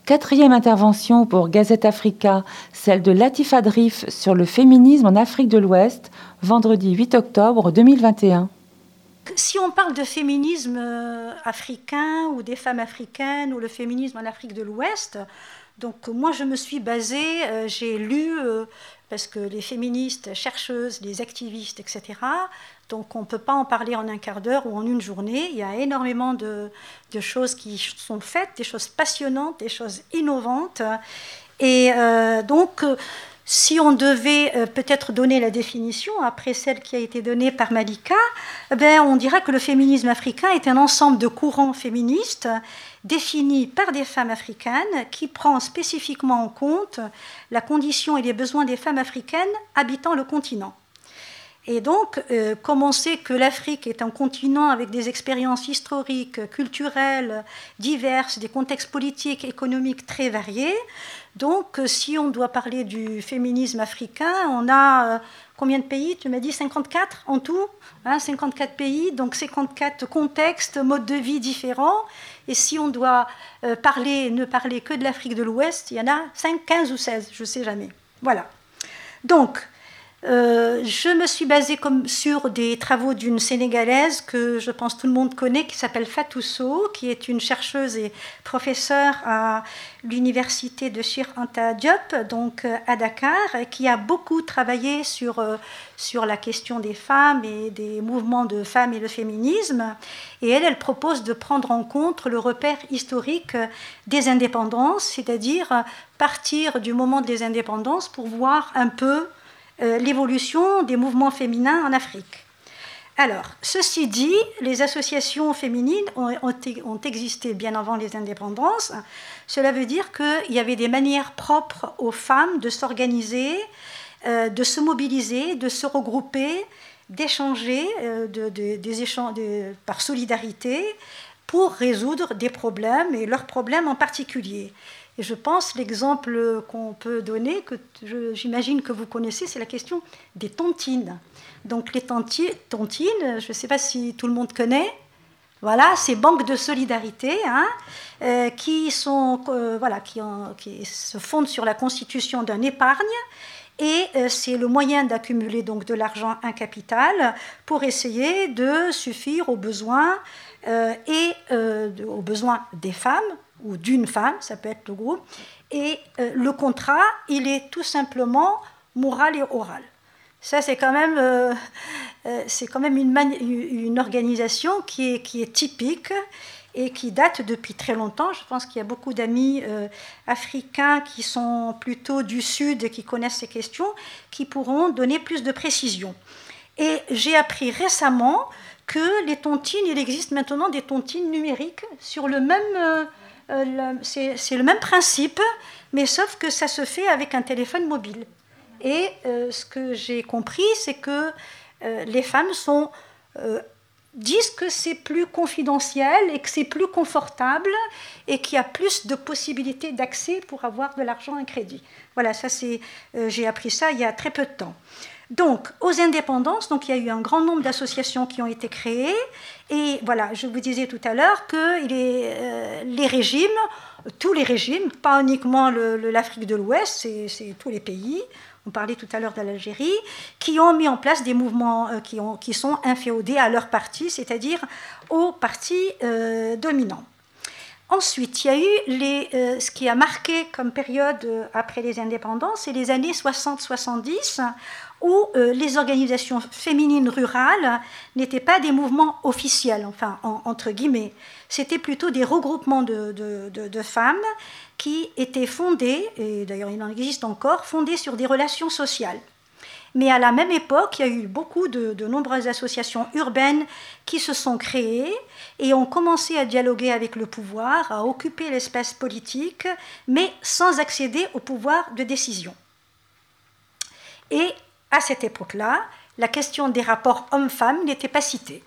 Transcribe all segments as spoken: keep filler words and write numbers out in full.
Quatrième intervention pour Gazette Africa, celle de Latifa Drif sur le féminisme en Afrique de l'Ouest, vendredi huit octobre deux mille vingt et un. Si on parle de féminisme africain ou des femmes africaines ou le féminisme en Afrique de l'Ouest, donc moi je me suis basée, euh, j'ai lu, euh, parce que les féministes, chercheuses, les activistes, et cetera, donc on ne peut pas en parler en un quart d'heure ou en une journée, il y a énormément de, de choses qui sont faites, des choses passionnantes, des choses innovantes, et euh, donc... Si on devait euh, peut-être donner la définition, après celle qui a été donnée par Malika, eh bien, on dirait que le féminisme africain est un ensemble de courants féministes définis par des femmes africaines qui prend spécifiquement en compte la condition et les besoins des femmes africaines habitant le continent. Et donc, euh, comme on sait que l'Afrique est un continent avec des expériences historiques, culturelles, diverses, des contextes politiques, économiques très variés, donc si on doit parler du féminisme africain, on a euh, combien de pays? Tu m'as dit cinquante-quatre en tout, hein, cinquante-quatre pays, donc cinquante-quatre contextes, modes de vie différents. Et si on doit euh, parler, ne parler que de l'Afrique de l'Ouest, il y en a cinq, quinze ou seize, je ne sais jamais. Voilà. Donc, Euh, je me suis basée comme sur des travaux d'une Sénégalaise que je pense tout le monde connaît, qui s'appelle Fatou Sow, qui est une chercheuse et professeure à l'université de Cheikh Anta Diop, donc à Dakar, qui a beaucoup travaillé sur, euh, sur la question des femmes et des mouvements de femmes et le féminisme. Et elle, elle propose de prendre en compte le repère historique des indépendances, c'est-à-dire partir du moment des indépendances pour voir un peu Euh, l'évolution des mouvements féminins en Afrique. Alors, ceci dit, les associations féminines ont, ont, ont existé bien avant les indépendances. Cela veut dire qu'il y avait des manières propres aux femmes de s'organiser, euh, de se mobiliser, de se regrouper, d'échanger euh, de, de, des échanges de, par solidarité pour résoudre des problèmes, et leurs problèmes en particulier. Et je pense l'exemple qu'on peut donner, que je, j'imagine que vous connaissez, c'est la question des tontines. Donc les tonti- tontines, je ne sais pas si tout le monde connaît, voilà, ces banques de solidarité hein, euh, qui, sont, euh, voilà, qui, ont, qui se fondent sur la constitution d'un épargne. Et euh, c'est le moyen d'accumuler donc de l'argent, un capital, pour essayer de suffire aux besoins, euh, et, euh, de, aux besoins des femmes, ou d'une femme, ça peut être le groupe, et euh, le contrat, il est tout simplement moral et oral. Ça, c'est quand même, euh, euh, c'est quand même une, mani- une organisation qui est, qui est typique et qui date depuis très longtemps. Je pense qu'il y a beaucoup d'amis euh, africains qui sont plutôt du Sud et qui connaissent ces questions, qui pourront donner plus de précision. Et j'ai appris récemment que les tontines, il existe maintenant des tontines numériques sur le même... Euh, Euh, le, c'est, c'est le même principe, mais sauf que ça se fait avec un téléphone mobile. Et euh, ce que j'ai compris, c'est que euh, les femmes sont, euh, disent que c'est plus confidentiel et que c'est plus confortable et qu'il y a plus de possibilités d'accès pour avoir de l'argent, un crédit. Voilà, ça c'est, euh, j'ai appris ça il y a très peu de temps. Donc, aux indépendances, donc, il y a eu un grand nombre d'associations qui ont été créées. Et voilà, je vous disais tout à l'heure que les, euh, les régimes, tous les régimes, pas uniquement le, le, l'Afrique de l'Ouest, c'est, c'est tous les pays, on parlait tout à l'heure de l'Algérie, qui ont mis en place des mouvements euh, qui, ont, qui sont inféodés à leur parti, c'est-à-dire au parti euh, dominant. Ensuite, il y a eu les, euh, ce qui a marqué comme période euh, après les indépendances, c'est les années soixante soixante-dix, où euh, les organisations féminines rurales n'étaient pas des mouvements officiels, enfin, en, entre guillemets. C'était plutôt des regroupements de, de, de, de femmes qui étaient fondés, et d'ailleurs il en existe encore, fondés sur des relations sociales. Mais à la même époque, il y a eu beaucoup de, de nombreuses associations urbaines qui se sont créées et ont commencé à dialoguer avec le pouvoir, à occuper l'espace politique, mais sans accéder au pouvoir de décision. Et à cette époque-là, la question des rapports hommes-femmes n'était pas citée.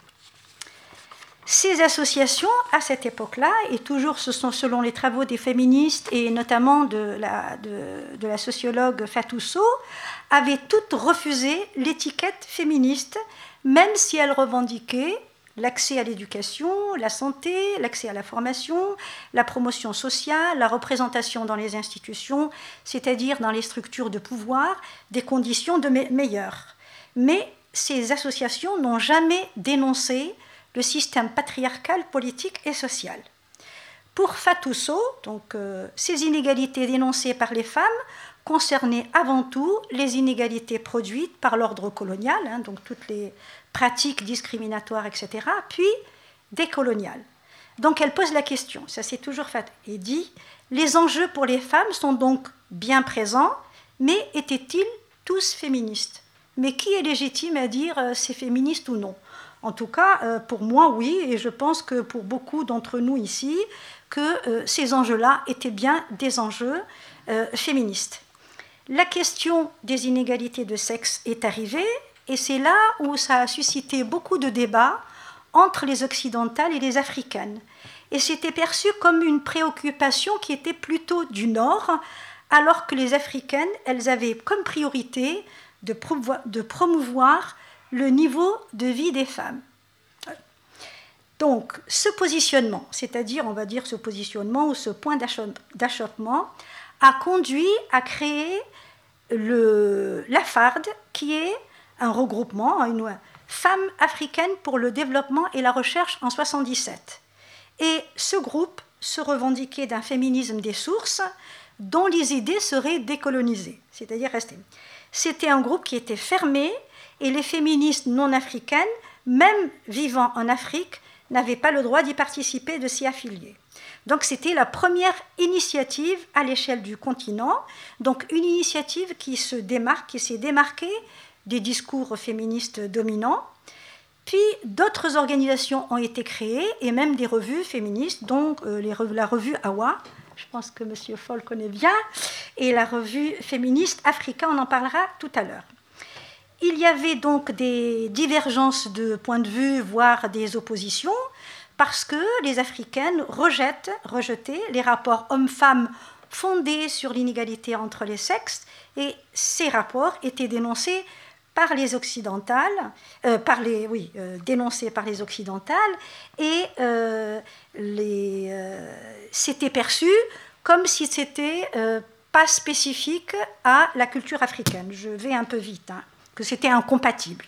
Ces associations, à cette époque-là, et toujours ce sont selon les travaux des féministes et notamment de la, de, de la sociologue Fatou Sow, avaient toutes refusé l'étiquette féministe, même si elles revendiquaient l'accès à l'éducation, la santé, l'accès à la formation, la promotion sociale, la représentation dans les institutions, c'est-à-dire dans les structures de pouvoir, des conditions de me- meilleures. Mais ces associations n'ont jamais dénoncé le système patriarcal, politique et social. Pour Fatou Sow, donc, euh, ces inégalités dénoncées par les femmes concernaient avant tout les inégalités produites par l'ordre colonial, hein, donc toutes les pratiques discriminatoires, et cetera, puis décoloniales. Donc elle pose la question, ça c'est toujours fait, et dit « Les enjeux pour les femmes sont donc bien présents, mais étaient-ils tous féministes ?» Mais qui est légitime à dire euh, c'est féministe ou non? En tout cas, euh, pour moi, oui, et je pense que pour beaucoup d'entre nous ici, que euh, ces enjeux-là étaient bien des enjeux euh, féministes. La question des inégalités de sexe est arrivée, et c'est là où ça a suscité beaucoup de débats entre les occidentales et les africaines. Et c'était perçu comme une préoccupation qui était plutôt du Nord, alors que les africaines, elles avaient comme priorité de promouvoir le niveau de vie des femmes. Donc, ce positionnement, c'est-à-dire, on va dire ce positionnement ou ce point d'achoppement, a conduit à créer le, la F A R D, qui est un regroupement, une Femmes africaines pour le développement et la recherche en soixante-dix-sept. Et ce groupe se revendiquait d'un féminisme des sources dont les idées seraient décolonisées, c'est-à-dire restées. C'était un groupe qui était fermé et les féministes non africaines, même vivant en Afrique, n'avaient pas le droit d'y participer, de s'y affilier. Donc c'était la première initiative à l'échelle du continent, donc une initiative qui se démarque, qui s'est démarquée des discours féministes dominants. Puis d'autres organisations ont été créées et même des revues féministes, dont euh, les revues, la revue Awa, je pense que M. Foll connaît bien, et la revue féministe Africa, on en parlera tout à l'heure. Il y avait donc des divergences de points de vue, voire des oppositions, parce que les Africaines rejettent, rejetaient les rapports hommes-femmes fondés sur l'inégalité entre les sexes, et ces rapports étaient dénoncés par les occidentales, euh, par les, oui, euh, dénoncés par les occidentales, et euh, les, euh, c'était perçu comme si c'était euh, pas spécifique à la culture africaine. Je vais un peu vite, hein, que c'était incompatible.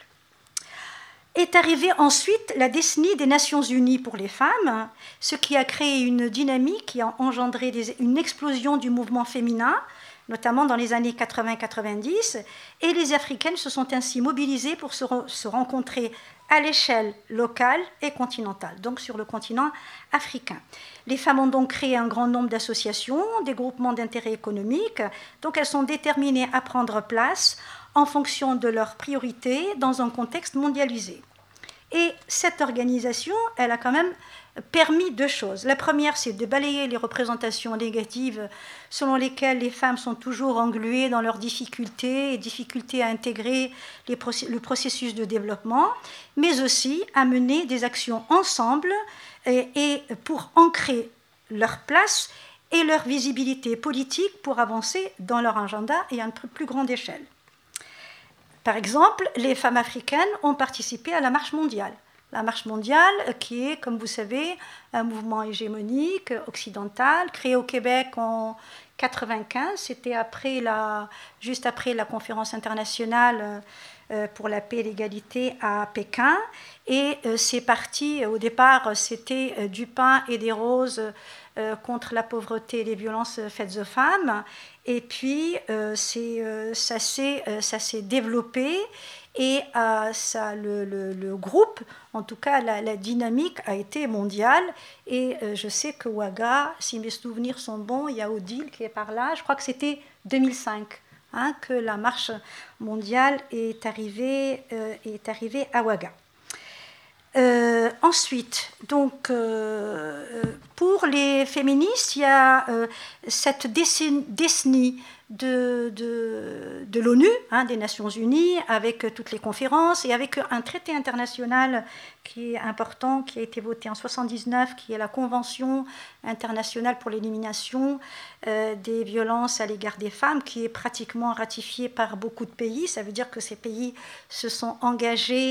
Est arrivée ensuite la décennie des Nations Unies pour les femmes, ce qui a créé une dynamique qui a engendré des, une explosion du mouvement féminin, notamment dans les années quatre-vingts quatre-vingt-dix, et les Africaines se sont ainsi mobilisées pour se, re, se rencontrer à l'échelle locale et continentale, donc sur le continent africain. Les femmes ont donc créé un grand nombre d'associations, des groupements d'intérêt économique, donc elles sont déterminées à prendre place en fonction de leurs priorités dans un contexte mondialisé. Et cette organisation, elle a quand même permis deux choses. La première, c'est de balayer les représentations négatives selon lesquelles les femmes sont toujours engluées dans leurs difficultés et difficultés à intégrer les process- le processus de développement, mais aussi à mener des actions ensemble et, et pour ancrer leur place et leur visibilité politique pour avancer dans leur agenda et à une plus grande échelle. Par exemple, les femmes africaines ont participé à la Marche mondiale. La Marche mondiale, qui est, comme vous savez, un mouvement hégémonique occidental, créé au Québec en quatre-vingt-quinze, c'était après la, juste après la conférence internationale pour la paix et l'égalité à Pékin. Et c'est parti, au départ, c'était du pain et des roses contre la pauvreté et les violences faites aux femmes. Et puis, euh, c'est, euh, ça, s'est, euh, ça s'est développé et euh, ça, le, le, le groupe, en tout cas la, la dynamique a été mondiale. Et euh, je sais que Ouaga, si mes souvenirs sont bons, il y a Odile qui est par là, je crois que c'était deux mille cinq hein, que la marche mondiale est arrivée, euh, est arrivée à Ouaga. Euh, ensuite, donc, euh, pour les féministes, il y a euh, cette décennie, décennie de, de, de l'ONU, hein, des Nations Unies, avec toutes les conférences et avec un traité international qui est important, qui a été voté en soixante-dix-neuf, qui est la Convention internationale pour l'élimination euh, des violences à l'égard des femmes, qui est pratiquement ratifiée par beaucoup de pays. Ça veut dire que ces pays se sont engagés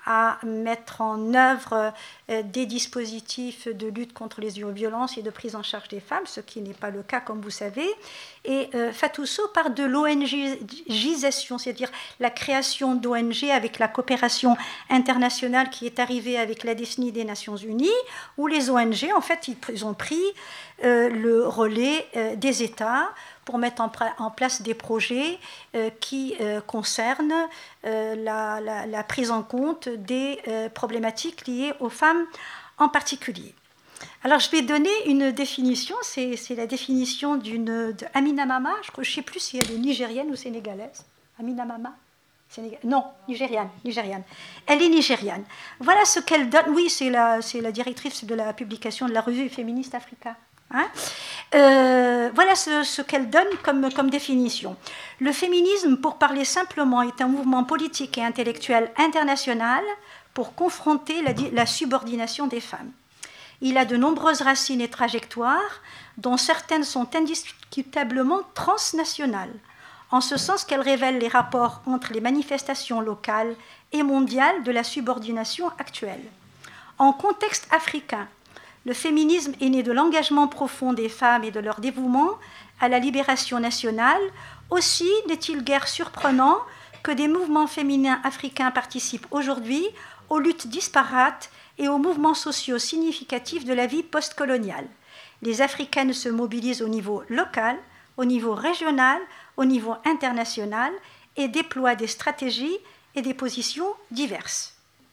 à mettre en œuvre euh, des dispositifs de lutte contre les violences et de prise en charge des femmes, ce qui n'est pas le cas, comme vous savez. Et euh, Fatou Sow parle de l'O N Gisation, c'est-à-dire la création d'O N G avec la coopération internationale qui est arrivée avec la décennie des Nations Unies, où les O N G, en fait, ils ont pris euh, le relais euh, des États pour mettre en, en place des projets euh, qui euh, concernent euh, la, la, la prise en compte des euh, problématiques liées aux femmes en particulier. Alors, je vais donner une définition, c'est, c'est la définition d'une, de Amina Mama, je ne sais plus si elle est nigérienne ou sénégalaise. Amina Mama Sénégal... Non, nigériane, nigériane. Elle est nigériane. Voilà ce qu'elle donne. Oui, c'est la, c'est la directrice de la publication de la revue féministe Africa. Hein euh, voilà ce, ce qu'elle donne comme, comme définition. Le féminisme, pour parler simplement, est un mouvement politique et intellectuel international pour confronter la, la subordination des femmes. Il a de nombreuses racines et trajectoires, dont certaines sont indiscutablement transnationales, en ce sens qu'elles révèlent les rapports entre les manifestations locales et mondiales de la subordination actuelle. En contexte africain, le féminisme est né de l'engagement profond des femmes et de leur dévouement à la libération nationale. Aussi n'est-il guère surprenant que des mouvements féminins africains participent aujourd'hui aux luttes disparates et aux mouvements sociaux significatifs de la vie postcoloniale. Les Africaines se mobilisent au niveau local, au niveau régional, au niveau international et déploient des stratégies et des positions diverses.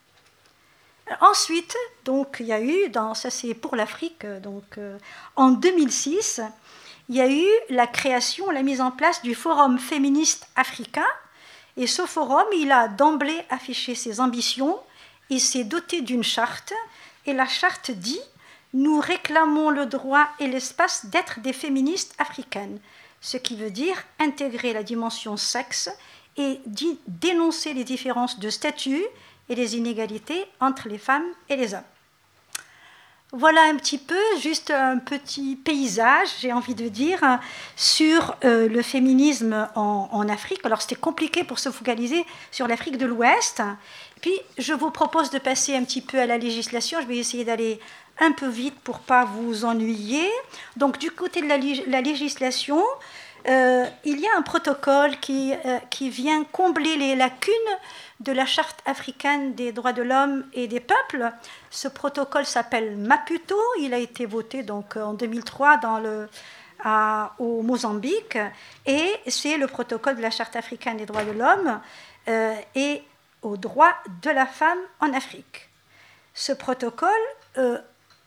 Ensuite, donc, il y a eu, dans, ça c'est pour l'Afrique, donc, euh, en deux mille six, il y a eu la création, la mise en place du Forum féministe africain. Et ce forum, il a d'emblée affiché ses ambitions. Il s'est doté d'une charte. Et la charte dit « Nous réclamons le droit et l'espace d'être des féministes africaines », ce qui veut dire intégrer la dimension sexe et dénoncer les différences de statut et les inégalités entre les femmes et les hommes. Voilà un petit peu, juste un petit paysage, j'ai envie de dire, sur euh, le féminisme en, en Afrique. Alors c'était compliqué pour se focaliser sur l'Afrique de l'Ouest. Puis je vous propose de passer un petit peu à la législation. Je vais essayer d'aller un peu vite pour ne pas vous ennuyer. Donc du côté de la, la législation, euh, il y a un protocole qui, euh, qui vient combler les lacunes de la Charte africaine des droits de l'homme et des peuples. Ce protocole s'appelle Maputo. Il a été voté donc en deux mille trois dans le, à, au Mozambique. Et c'est le protocole de la Charte africaine des droits de l'homme euh, et aux droits de la femme en Afrique. Ce protocole euh,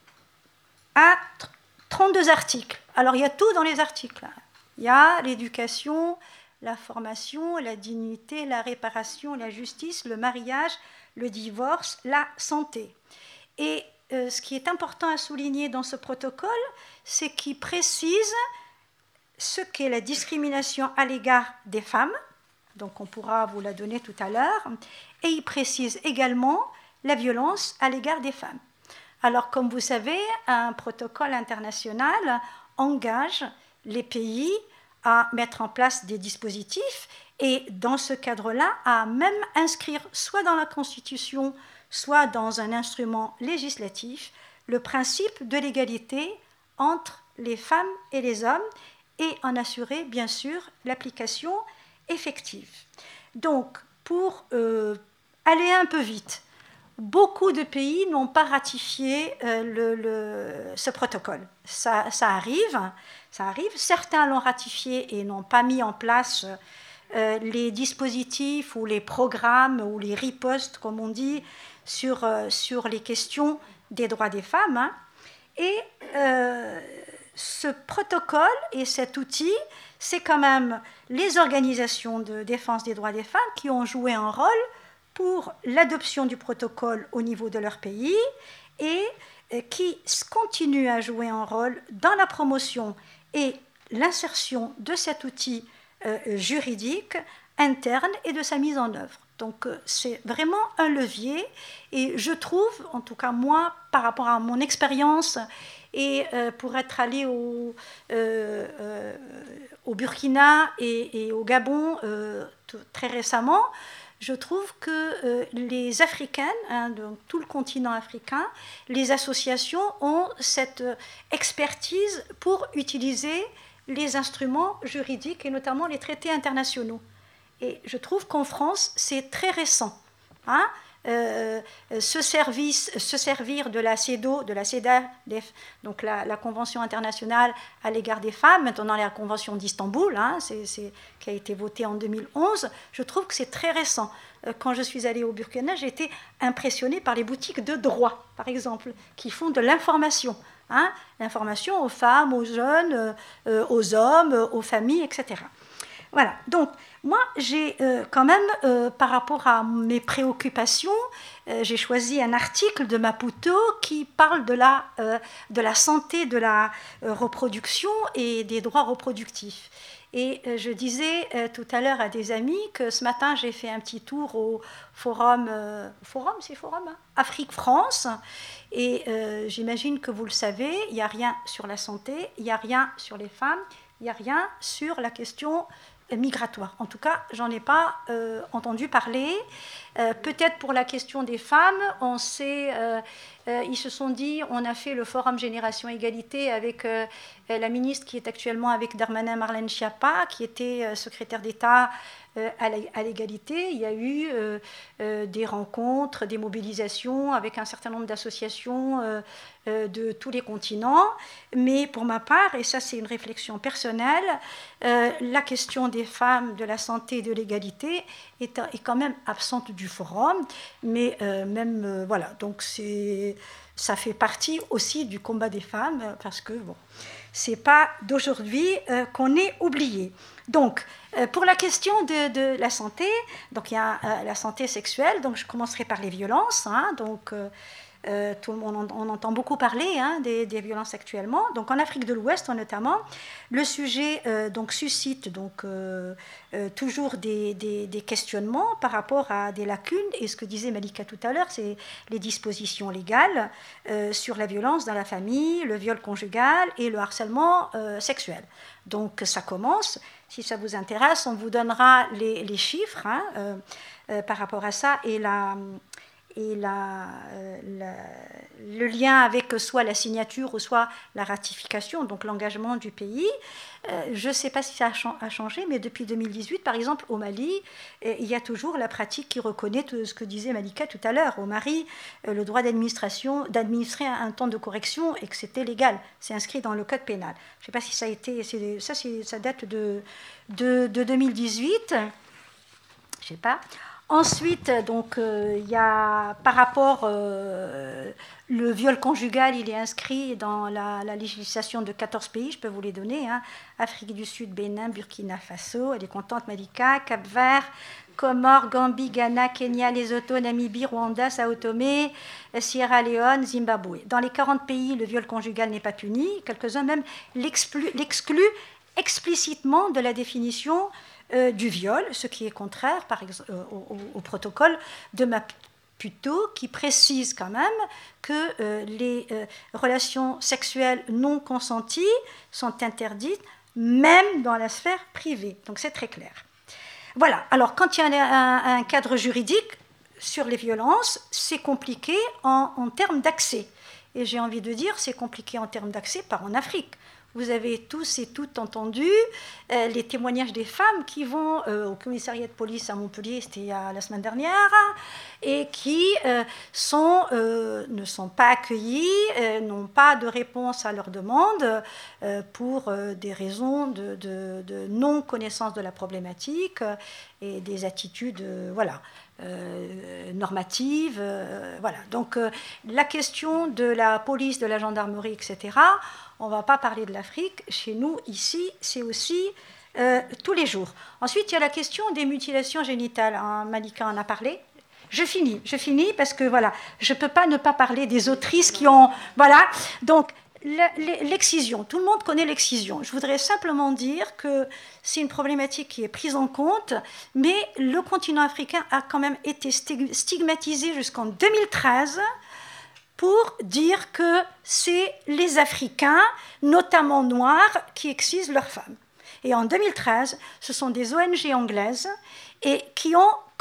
a trente-deux articles. Alors il y a tout dans les articles. Il y a l'éducation, la formation, la dignité, la réparation, la justice, le mariage, le divorce, la santé. Et euh, ce qui est important à souligner dans ce protocole, c'est qu'il précise ce qu'est la discrimination à l'égard des femmes, donc on pourra vous la donner tout à l'heure, et il précise également la violence à l'égard des femmes. Alors comme vous savez, un protocole international engage les pays à mettre en place des dispositifs et dans ce cadre-là, à même inscrire soit dans la Constitution, soit dans un instrument législatif, le principe de l'égalité entre les femmes et les hommes et en assurer, bien sûr, l'application effective. Donc, pour euh, aller un peu vite, beaucoup de pays n'ont pas ratifié euh, le, le, ce protocole. Ça, ça arrive, ça arrive. Certains l'ont ratifié et n'ont pas mis en place euh, les dispositifs ou les programmes ou les ripostes, comme on dit, sur, euh, sur les questions des droits des femmes. Hein. Et euh, ce protocole et cet outil, c'est quand même les organisations de défense des droits des femmes qui ont joué un rôle pour l'adoption du protocole au niveau de leur pays et qui continuent à jouer un rôle dans la promotion et l'insertion de cet outil euh, juridique interne et de sa mise en œuvre. Donc euh, c'est vraiment un levier et je trouve, en tout cas moi, par rapport à mon expérience et euh, pour être allée au, euh, euh, au Burkina et, et au Gabon euh, tout, très récemment, je trouve que euh, les Africaines, hein, donc tout le continent africain, les associations ont cette expertise pour utiliser les instruments juridiques et notamment les traités internationaux. Et je trouve qu'en France, c'est très récent. Hein, euh, se, service, se servir de la CEDAW, de la CEDAW, donc la, la Convention internationale à l'égard des femmes, maintenant la Convention d'Istanbul, hein, c'est, c'est, qui a été votée en deux mille onze, je trouve que c'est très récent. Quand je suis allée au Burkina, j'ai été impressionnée par les boutiques de droit, par exemple, qui font de l'information. Hein, l'information aux femmes, aux jeunes, euh, aux hommes, aux familles, et cetera. Voilà, donc moi j'ai euh, quand même, euh, par rapport à mes préoccupations, euh, j'ai choisi un article de Maputo qui parle de la, euh, de la santé de la euh, reproduction et des droits reproductifs. Et euh, je disais euh, tout à l'heure à des amis que ce matin j'ai fait un petit tour au forum, euh, forum c'est forum, hein, Afrique-France, et euh, j'imagine que vous le savez, il n'y a rien sur la santé, il n'y a rien sur les femmes, il n'y a rien sur la question migratoire. En tout cas, j'en ai pas euh, entendu parler. Euh, peut-être pour la question des femmes, on sait, euh, euh, ils se sont dit, on a fait le forum Génération Égalité avec euh, la ministre qui est actuellement avec Darmanin, Marlène Schiappa, qui était euh, secrétaire d'État euh, à l'égalité. Il y a eu euh, euh, des rencontres, des mobilisations avec un certain nombre d'associations euh, euh, de tous les continents. Mais pour ma part, et ça c'est une réflexion personnelle, euh, la question des femmes, de la santé et de l'égalité est, est quand même absente du forum, mais euh, même, euh, voilà, donc c'est, ça fait partie aussi du combat des femmes, parce que, bon, c'est pas d'aujourd'hui euh, qu'on est oublié. Donc, euh, pour la question de, de la santé, donc il y a euh, la santé sexuelle, donc je commencerai par les violences, hein, donc... Euh, Euh, tout le monde, on, on entend beaucoup parler hein, des, des violences actuellement. Donc en Afrique de l'Ouest notamment, le sujet euh, donc, suscite donc, euh, euh, toujours des, des, des questionnements par rapport à des lacunes. Et ce que disait Malika tout à l'heure, c'est les dispositions légales euh, sur la violence dans la famille, le viol conjugal et le harcèlement euh, sexuel. Donc ça commence. Si ça vous intéresse, on vous donnera les, les chiffres hein, euh, euh, par rapport à ça et la... et la, la, le lien avec soit la signature ou soit la ratification, donc l'engagement du pays. Euh, je ne sais pas si ça a changé, mais depuis deux mille dix-huit, par exemple, au Mali, euh, il y a toujours la pratique qui reconnaît tout ce que disait Malika tout à l'heure. Au Mali, euh, le droit d'administration, d'administrer un, un temps de correction et que c'était légal. C'est inscrit dans le code pénal. Je ne sais pas si ça a été... C'est, ça, c'est, ça date de, de, de deux mille dix-huit. Je ne sais pas. Ensuite, donc, euh, il y a, par rapport, euh, le viol conjugal, il est inscrit dans la, la législation de quatorze pays, je peux vous les donner, hein, Afrique du Sud, Bénin, Burkina Faso, elle est contente, Malika, Cap-Vert, Comores, Gambie, Ghana, Kenya, Lesotho, Namibie, Rwanda, Sao Tomé, Sierra Leone, Zimbabwe. Dans les quarante pays, le viol conjugal n'est pas puni, quelques-uns même l'excluent, l'excluent explicitement de la définition Euh, du viol, ce qui est contraire par exemple, euh, au, au protocole de Maputo, qui précise quand même que euh, les euh, relations sexuelles non consenties sont interdites, même dans la sphère privée. Donc c'est très clair. Voilà, alors quand il y a un, un cadre juridique sur les violences, c'est compliqué en, en termes d'accès. Et j'ai envie de dire, c'est compliqué en termes d'accès, pas en Afrique. Vous avez tous et toutes entendu euh, les témoignages des femmes qui vont euh, au commissariat de police à Montpellier, c'était la semaine dernière, et qui euh, sont, euh, ne sont pas accueillies, euh, n'ont pas de réponse à leurs demandes euh, pour euh, des raisons de, de, de non-connaissance de la problématique euh, et des attitudes, euh, voilà. Euh, normative, euh, voilà. Donc euh, la question de la police, de la gendarmerie, et cetera, on ne va pas parler de l'Afrique. Chez nous, ici, c'est aussi euh, tous les jours. Ensuite, il y a la question des mutilations génitales. Hein, Malika en a parlé. Je finis, je finis parce que voilà, je ne peux pas ne pas parler des autrices qui ont... Voilà, donc... L'excision, tout le monde connaît l'excision. Je voudrais simplement dire que c'est une problématique qui est prise en compte, mais le continent africain a quand même été stigmatisé jusqu'en deux mille treize pour dire que c'est les Africains, notamment noirs, qui excisent leurs femmes. Et en deux mille treize, ce sont des O N G anglaises et qui ont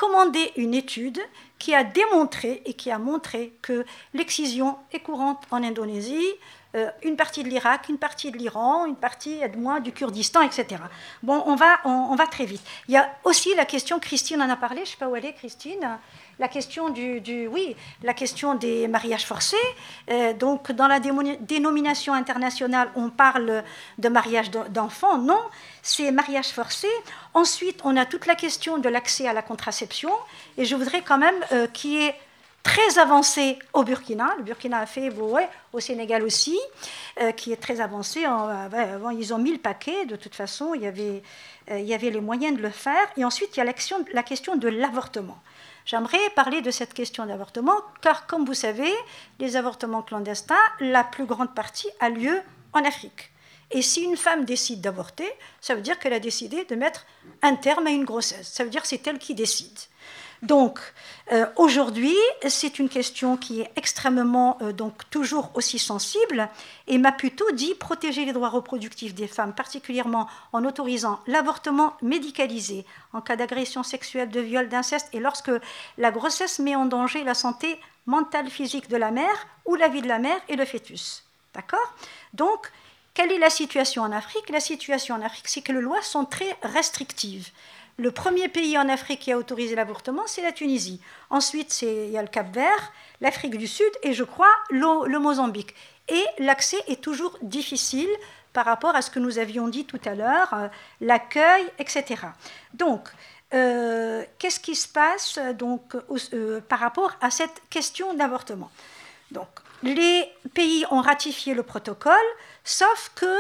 commandé une étude qui a démontré et qui a montré que l'excision est courante en Indonésie, euh, une partie de l'Irak, une partie de l'Iran, une partie, aide-moi, du Kurdistan, et cetera. Bon, on va, on, on va très vite. Il y a aussi la question, Christine en a parlé, je ne sais pas où elle est, Christine, la question du, du oui, la question des mariages forcés. Euh, donc, dans la dénomination internationale, on parle de mariage d'enfants. Non, c'est mariage forcé. Ensuite, on a toute la question de l'accès à la contraception. Et je voudrais quand même euh, qu'il y ait très avancé au Burkina. Le Burkina a fait, bon, ouais, au Sénégal aussi, euh, qui est très avancé. En, euh, ouais, ils ont mis le paquet. De toute façon, il y avait, euh, il y avait les moyens de le faire. Et ensuite, il y a la question de l'avortement. J'aimerais parler de cette question d'avortement, car comme vous savez, les avortements clandestins, la plus grande partie a lieu en Afrique. Et si une femme décide d'avorter, ça veut dire qu'elle a décidé de mettre un terme à une grossesse. Ça veut dire que c'est elle qui décide. Donc, euh, aujourd'hui, c'est une question qui est extrêmement, euh, donc toujours aussi sensible, et Maputo dit protéger les droits reproductifs des femmes, particulièrement en autorisant l'avortement médicalisé en cas d'agression sexuelle, de viol, d'inceste, et lorsque la grossesse met en danger la santé mentale, physique de la mère, ou la vie de la mère et le fœtus. D'accord ? Donc, quelle est la situation en Afrique ? La situation en Afrique, c'est que les lois sont très restrictives. Le premier pays en Afrique qui a autorisé l'avortement, c'est la Tunisie. Ensuite, c'est, il y a le Cap-Vert, l'Afrique du Sud et, je crois, le, le Mozambique. Et l'accès est toujours difficile par rapport à ce que nous avions dit tout à l'heure, euh, l'accueil, et cetera. Donc, euh, qu'est-ce qui se passe donc, euh, par rapport à cette question d'avortement ? Donc, les pays ont ratifié le protocole, sauf que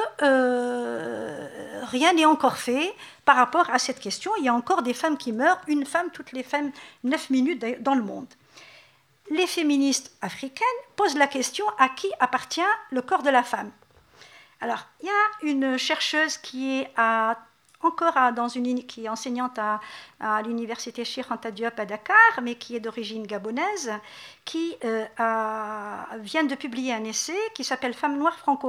euh, rien n'est encore fait par rapport à cette question. Il y a encore des femmes qui meurent, une femme toutes les femmes, neuf minutes dans le monde. Les féministes africaines posent la question à qui appartient le corps de la femme. Alors, il y a une chercheuse qui est à encore à, dans une, qui est enseignante à, à l'université Cheikh Anta Diop à Dakar, mais qui est d'origine gabonaise, qui euh, a, vient de publier un essai qui s'appelle « Femmes noires francophones »,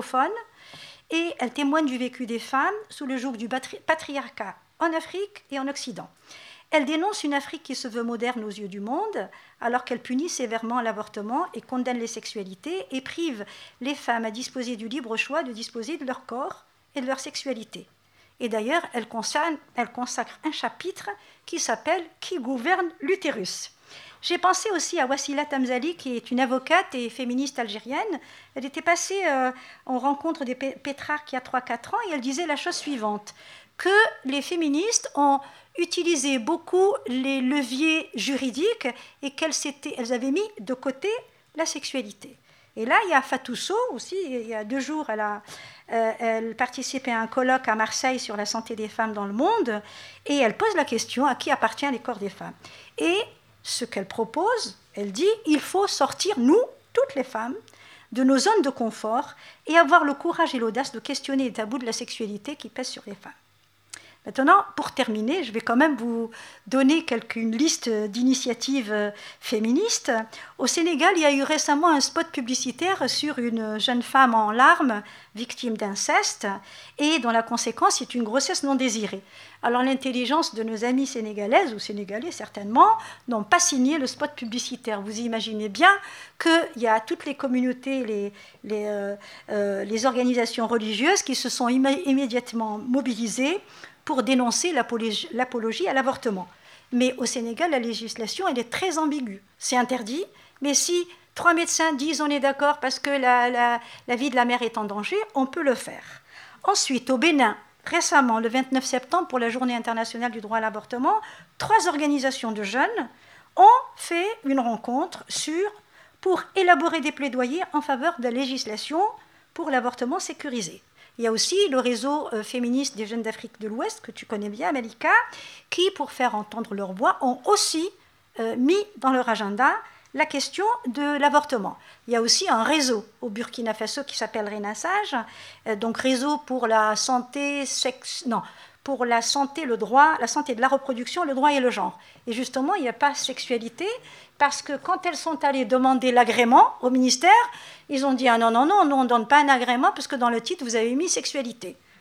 et elle témoigne du vécu des femmes sous le joug du patriarcat en Afrique et en Occident. Elle dénonce une Afrique qui se veut moderne aux yeux du monde, alors qu'elle punit sévèrement l'avortement et condamne les sexualités et prive les femmes à disposer du libre choix de disposer de leur corps et de leur sexualité. Et d'ailleurs, elle consacre, elle consacre un chapitre qui s'appelle « Qui gouverne l'utérus ». J'ai pensé aussi à Wassila Tamzali, qui est une avocate et féministe algérienne. Elle était passée euh, en rencontre des Pétrarques il y a trois quatre ans et elle disait la chose suivante, que les féministes ont utilisé beaucoup les leviers juridiques et qu'elles elles avaient mis de côté la sexualité. Et là, il y a Fatou Sow aussi, il y a deux jours, elle, a, euh, elle participait à un colloque à Marseille sur la santé des femmes dans le monde, et elle pose la question à qui appartient les corps des femmes. Et ce qu'elle propose, elle dit, il faut sortir, nous, toutes les femmes, de nos zones de confort et avoir le courage et l'audace de questionner les tabous de la sexualité qui pèsent sur les femmes. Maintenant, pour terminer, je vais quand même vous donner quelques, une liste d'initiatives féministes. Au Sénégal, il y a eu récemment un spot publicitaire sur une jeune femme en larmes, victime d'inceste, et dont la conséquence est une grossesse non désirée. Alors l'intelligence de nos amis sénégalaises, ou sénégalais certainement, n'ont pas signé le spot publicitaire. Vous imaginez bien qu'il y a toutes les communautés, les, les, euh, euh, les organisations religieuses qui se sont imé- immédiatement mobilisées pour dénoncer l'apologie, l'apologie à l'avortement. Mais au Sénégal, la législation, elle est très ambiguë. C'est interdit, mais si trois médecins disent on est d'accord parce que la, la, la vie de la mère est en danger, on peut le faire. Ensuite, au Bénin, récemment, le vingt-neuf septembre, pour la Journée internationale du droit à l'avortement, trois organisations de jeunes ont fait une rencontre sur, pour élaborer des plaidoyers en faveur de la législation pour l'avortement sécurisé. Il y a aussi le réseau euh, féministe des jeunes d'Afrique de l'Ouest, que tu connais bien, Malika, qui, pour faire entendre leur voix, ont aussi euh, mis dans leur agenda la question de l'avortement. Il y a aussi un réseau au Burkina Faso qui s'appelle Renaissage, euh, donc réseau pour la santé, sexe, non, pour la santé, le droit, la santé de la reproduction, le droit et le genre. Et justement, il n'y a pas sexualité, parce que quand elles sont allées demander l'agrément au ministère, ils ont dit « Ah non, non, non, nous on ne donne pas un agrément, parce que dans le titre, vous avez mis sexualité ».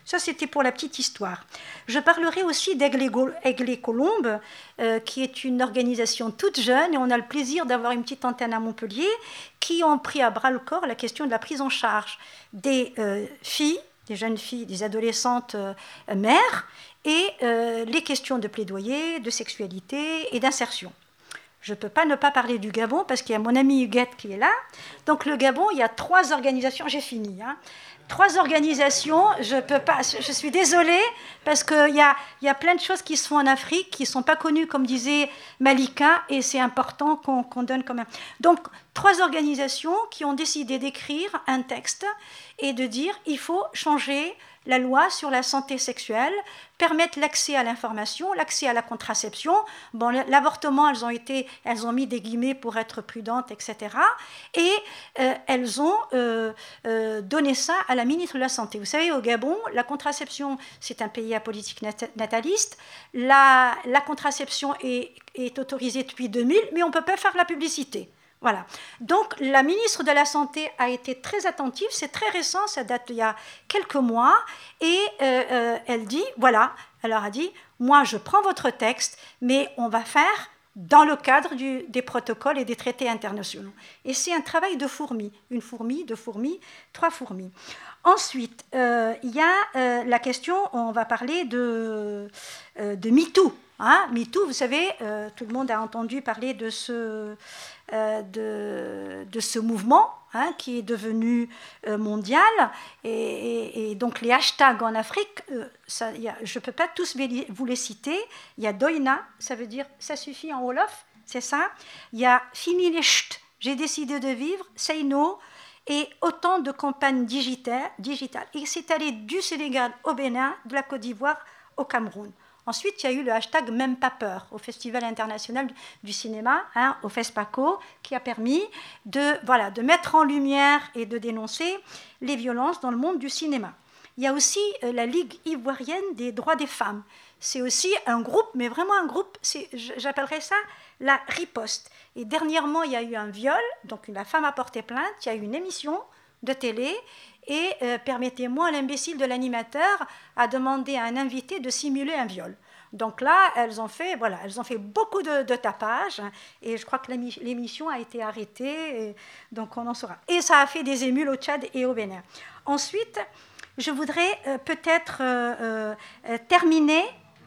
Ça, c'était pour la petite histoire. Je parlerai aussi d'Aigle-et-Colombe, euh, qui est une organisation toute jeune, et on a le plaisir d'avoir une petite antenne à Montpellier, qui ont pris à bras-le-corps la question de la prise en charge des euh, filles, des jeunes filles, des adolescentes euh, mères, et euh, les questions de plaidoyer, de sexualité et d'insertion. Je ne peux pas ne pas parler du Gabon, parce qu'il y a mon amie Huguette qui est là. Donc le Gabon, il y a trois organisations, j'ai fini, hein. Trois organisations, je peux pas, je suis désolée, parce qu'il y a, y a plein de choses qui se font en Afrique, qui ne sont pas connues, comme disait Malika, et c'est important qu'on, qu'on donne quand même. Donc, trois organisations qui ont décidé d'écrire un texte et de dire il faut changer la loi sur la santé sexuelle, permettre l'accès à l'information, l'accès à la contraception. Bon, l'avortement, elles ont été, elles ont mis des guillemets pour être prudentes, et cetera. Et euh, elles ont euh, euh, donné ça à la ministre de la Santé. Vous savez, au Gabon, la contraception, c'est un pays à politique nataliste. La, la contraception est, est autorisée depuis deux mille, mais on ne peut pas faire la publicité. Voilà. Donc, la ministre de la Santé a été très attentive. C'est très récent, ça date d'il y a quelques mois. Et euh, euh, elle dit, voilà, elle leur a dit, moi, je prends votre texte, mais on va faire dans le cadre du, des protocoles et des traités internationaux. Et c'est un travail de fourmi. Une fourmi, deux fourmis, trois fourmis. Ensuite, euh, il y a euh, la question, on va parler de, euh, de MeToo. Hein, MeToo, vous savez, euh, tout le monde a entendu parler de ce, euh, de, de ce mouvement hein, qui est devenu euh, mondial. Et, et, et donc les hashtags en Afrique, euh, ça, y a, je ne peux pas tous vous les citer. Il y a Doina, ça veut dire ça suffit en Wolof, c'est ça. Il y a Fini les chut, j'ai décidé de vivre, Say No, et autant de campagnes digitales. digitales. Et c'est allé du Sénégal au Bénin, de la Côte d'Ivoire au Cameroun. Ensuite, il y a eu le hashtag Même pas peur au Festival international du cinéma, hein, au FESPACO, qui a permis de, voilà, de mettre en lumière et de dénoncer les violences dans le monde du cinéma. Il y a aussi euh, la Ligue ivoirienne des droits des femmes. C'est aussi un groupe, mais vraiment un groupe, c'est, j'appellerais ça la riposte. Et dernièrement, il y a eu un viol, donc la femme a porté plainte, il y a eu une émission de télé, et euh, permettez-moi, l'imbécile de l'animateur a demandé à un invité de simuler un viol. Donc là, elles ont fait, voilà, elles ont fait beaucoup de, de tapage, hein, et je crois que l'émission a été arrêtée, et donc on en saura. Et ça a fait des émules au Tchad et au Bénin. Ensuite, je voudrais euh, peut-être euh, euh, terminer.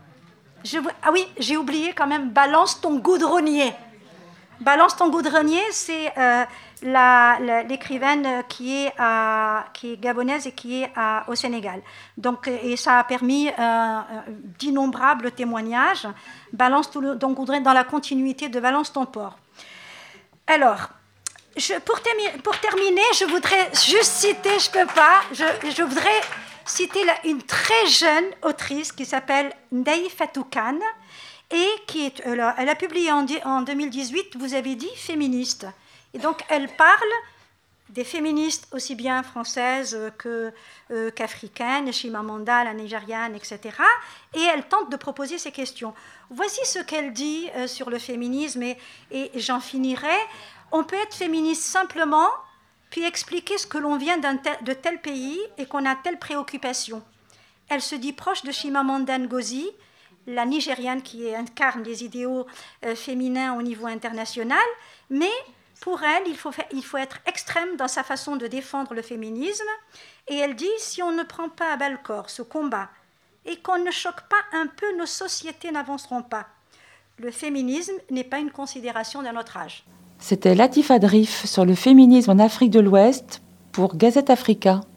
Je, ah oui, j'ai oublié quand même, balance ton goudronnier. Balance ton goudronnier, c'est euh, la, la, l'écrivaine qui est, à, qui est gabonaise et qui est à, au Sénégal. Donc, et ça a permis euh, d'innombrables témoignages. Balance ton goudronnier dans la continuité de Balance ton porc. Alors, je, pour, termi- pour terminer, je voudrais juste citer, je ne peux pas, je, je voudrais citer la, une très jeune autrice qui s'appelle Ndeye Fatou Kane, et qui est, elle, a, elle a publié en, en deux mille dix-huit, vous avez dit, féministe. Et donc, elle parle des féministes aussi bien françaises que, euh, qu'africaines, Chimamanda, la nigériane, et cetera. Et elle tente de proposer ces questions. Voici ce qu'elle dit euh, sur le féminisme, et, et j'en finirai. On peut être féministe simplement, puis expliquer ce que l'on vient d'un tel, de tel pays et qu'on a telle préoccupation. Elle se dit proche de Chimamanda Ngozi, la Nigériane qui incarne les idéaux euh, féminins au niveau international, mais pour elle, il faut, faire, il faut être extrême dans sa façon de défendre le féminisme. Et elle dit, si on ne prend pas à bas le corps ce combat et qu'on ne choque pas un peu, nos sociétés n'avanceront pas. Le féminisme n'est pas une considération d'un autre âge. C'était Latifa Drif sur le féminisme en Afrique de l'Ouest pour Gazette Africa.